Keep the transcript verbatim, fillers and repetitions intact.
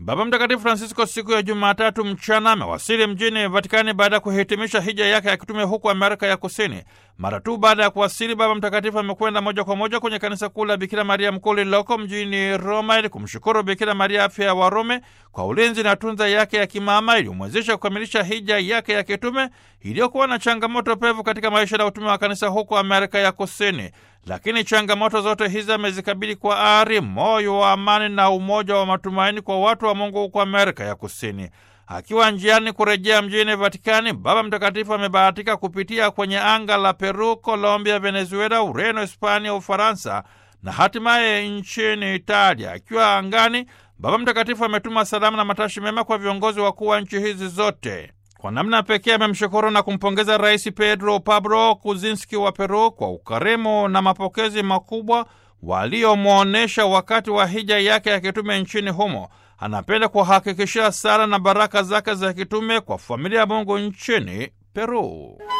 Baba Mtakatifu Francisco siku ya Jumatatu mchana amewasili mjini Vatikani baada ya kuhitimisha hija yake ya kitume huko Amerika ya Kusini. Mara tu baada ya kuwasili, Baba Mtakatifu amekwenda moja kwa moja kwenye kanisa kuu la Bikira Maria Mkuu lililoko mjini Roma ili kumshukuru Bikira Maria afya ya Warumi kwa ulinzi na tunza yake ya kimama iliyomwezesha kukamilisha hija yake ya kitume iliyokuwa na changamoto pevu katika maisha na utume wa kanisa huko Amerika ya Kusini. Lakini changamoto zote hizi amezikabili kwa ari, moyo wa amani na umoja wa matumaini kwa watu wa Mungu huko Amerika ya Kusini. Akiwa njiani kurejea mjini Vatikani, Baba Mtakatifu amebahatika kupitia kwenye anga la Peru, Colombia, Venezuela, Ureno, Hispania, Ufaransa na hatimaye nchini Italia. Akiwa angani, Baba Mtakatifu ametuma salamu na matashi mema kwa viongozi wakuu wa nchi hizi zote. Kwa namna pekee amemshukuru na kumpongeza Rais Pedro Pablo Kuczynski wa Peru kwa ukarimu na mapokezi makubwa waliomwonesha wakati wa hija yake ya kitume nchini humo. Anapenda kuhakikishia sala na baraka zake za kitume kwa familia ya Mungu nchini Peru.